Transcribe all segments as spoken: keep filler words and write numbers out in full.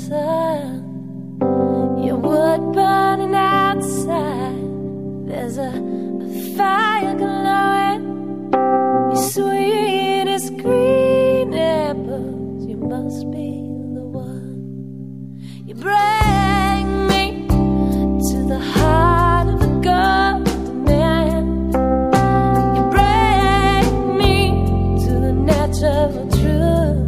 sun. Your wood burning outside. There's a, a fire glowing. Your sweetest green apples. You must be the one. You bring me to the heart of a golden man. You bring me to the natural truth.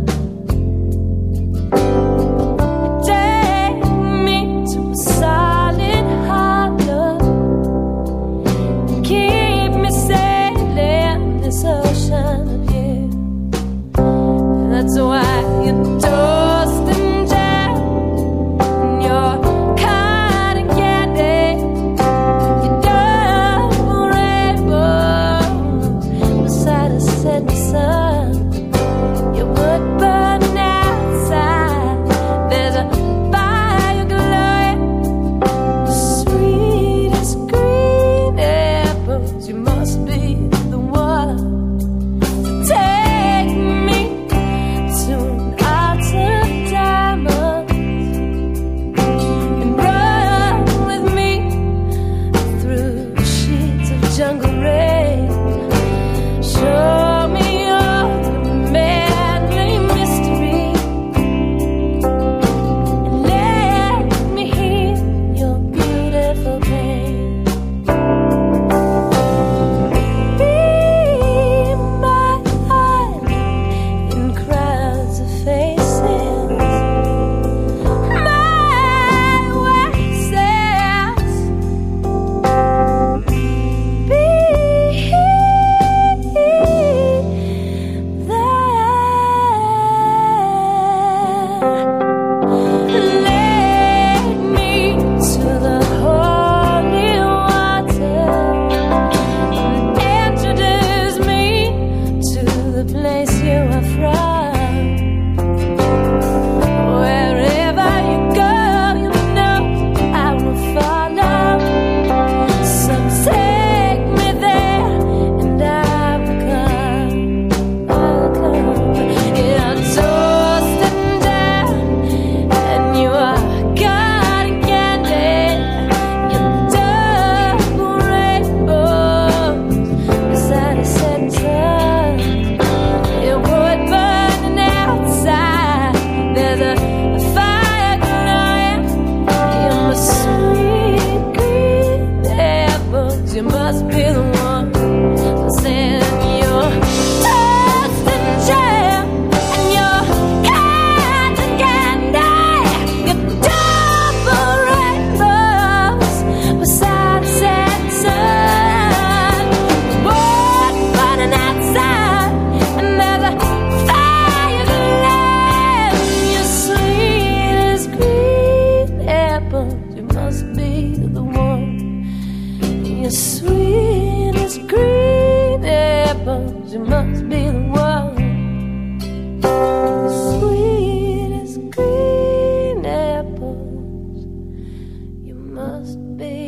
You take me to a solid hollow. You keep me sailing this ocean of you. And that's why you toast and jam. And your cotton candy. Your double rainbows beside a setting sun. Your wood burning outside. There's a fire glowing. The sweetest green apples. You must be the one to take me to an altar of diamonds and run with me through the sheets of jungle rain. Show me your manly mystery and let me hear your beautiful pain. Be my island in crowds of faces, my oasis. Be there. Lead me to the holy water. Introduce me to the place you are from. Wherever you go, you know I will follow. Some take me there, and I will come. I will come. You're toast and jam, and you are cotton candy. Your double rainbows beside a setting sun. Your wood burning outside. There's a, a fire glowing. You're my sweet green apples. You must be the one. Saying you're toast and jam, and you're cotton candy. Your double rainbows beside a setting sun. Wood burning outside, and there's a fire glowing. Your sweetest green apples. You must be the one. Your sweetest green apples. You must be the one. Your sweetest green apples. You must be